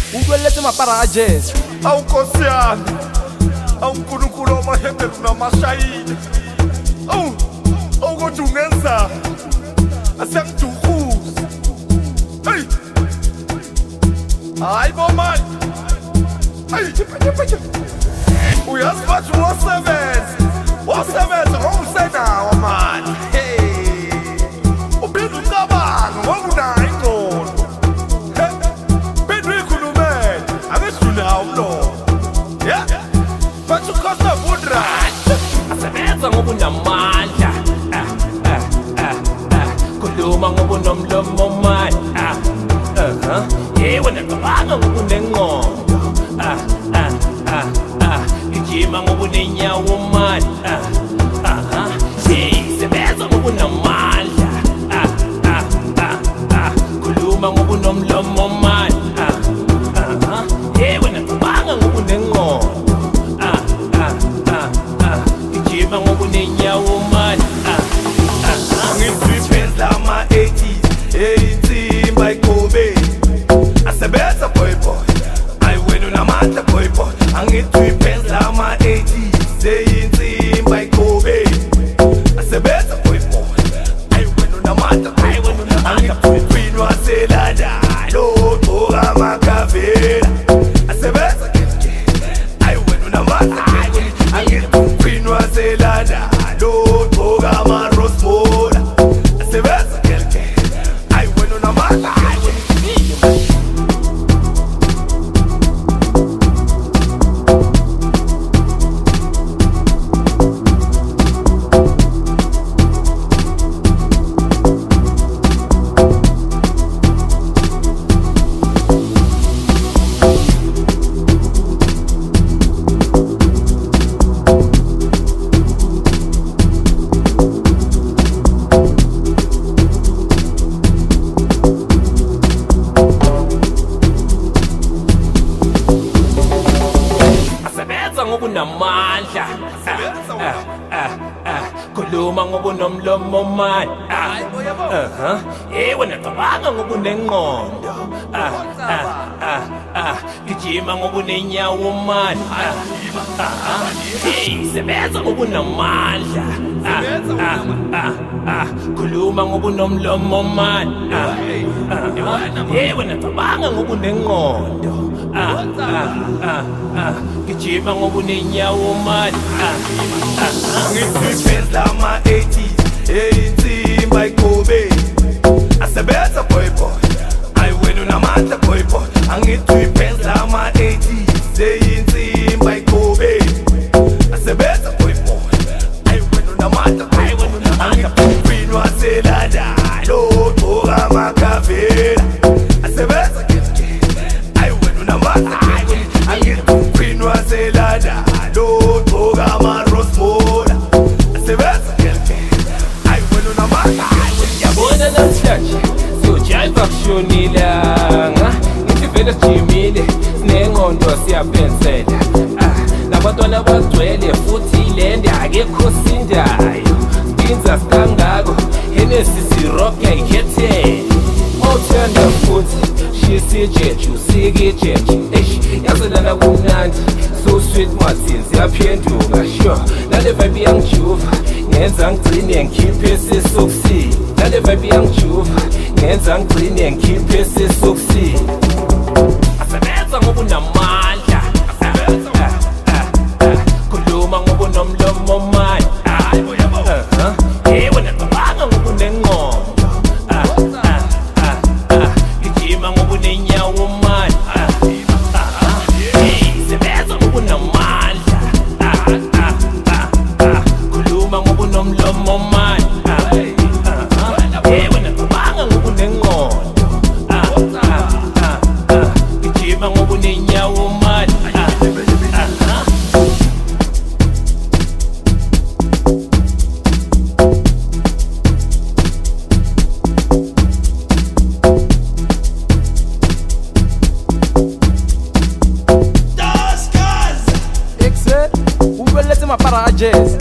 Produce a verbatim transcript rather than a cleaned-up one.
Ubeletse mapara a jazz. Awukosi yami, awuNkulunkulu omahebelu namashayini. Awu, awukuthi ungenza asengidukuza. Hey, hayi bomani. Hey, uyazi bathi wosebenza, wosebenza ngomsenawo mani. Hey, ubindu ucabanga ngoba unayo ingqondo. Hey, bindu ikhulumele, akesidlula umlomo. Yeah, bathi ukosa budra. Asebenza ngoba unamandla. Ah, ah, ah, ah. Khuluma ngoba unomlomo manje. Ah, uh-huh. Yeah, wena cabanga ngoba unengqondo. Ah, ah, ah, ah. Gijima ngoba unenyawo manje. Ah, aha. Hey, sebenza ngoba unamandla. Ah, ah, ah, ah. Khuluma ngoba unomlomo manje. Ah, aha. Yeah, wena cabanga ngoba unengqondo. Ah, ah, ah, ah. Gijima ngoba unenyawo manje. Ah, aha. Ngiziphenza ama-eighties, eyinsimba igobe. Asebenza boy boy, ayi wena unamandla boy boy. Angiziphenza ama-eighties, eyinsimba igobe. Asebenza boy boy, ayi wena unamandla boy boy. Angiziphenza waselada, lo gqoka amakavera. Asebenza keke, ayi wena unamandla keke. Angiziphenza waselada, lo gqoka ama-Rosmola. Asebenza keke, ayi wena unamandla keke. Asebenza ngoba unamandla. Ah, ah, ah. Khuluma ngoba unomlomo manje. Ah, uh-huh. Hey, wena cabanga ngoba unengqondo. Ah, ah, ah, ah. Gijima ngoba unenyawo manje. Ah, aha. Hey, sebenza ngoba unamandla. Ah, ah, ah, ah. Khuluma ngoba unomlomo manje. Ah, ah. Hey, wena cabanga ngoba unengqondo. Ah, ah, ah, ah. Gijima ngoba unenyawo manje. Ah, ah. Ngiziphenza ama-eighties, eyinsimba igobe. Asebenza boy boy, ayi wena unamandla boy boy. Angiziphenza ama-eighties, eyinsimba igobe. Asebenza boy boy, ayi wena unamandla boy boy. Angiziphenza waselada, lo gqoka amakavera. Asebenza keke, ayi wena unamandla keke. Angiziphenza waselada, lo gqoka ama-Rosmola. Asebenza keke, ayi wena unamandla keke. Yabona namhlanje siyojayiva kushonilanga. Ngithi vele sijimile sinengqondo siyapensela. Ah, nabantwana bagcwele futhi ilende akekho sindayo. Skinza sikangako Hennessy sirock yayikhethele. Mawuthanda futhi shisijeju sikijeju. Eish, yazi lana kumnandi so sweet Martin siyaphenduka sure. Nale vibe yangijuva ngenza ngigcine ngikhiphe sisukusi. Nale vibe yangijuva ngenza ngigcine ngikhiphe sisukusi. Asebenza ngoba unamandla. Asebenza. Ah, ah, ah. Khuluma ngoba unomlomo manje. Ah, uh-huh. Hey, wena cabanga ngoba unengqondo. Ah, ah, ah, ah. Gijima ngoba unenyawo manje. Ah, aha. Hey, sebenza ngoba unamandla. Ah, ah, ah, ah. Khuluma ngoba unomlomo manje. Ah, aha. Hey, wena cabanga ngoba unengqondo. Ah, ah, ah, ah. Gijima ngoba unenyawo manje. Ah, aha. Excel, ubeletse mapara a jazz.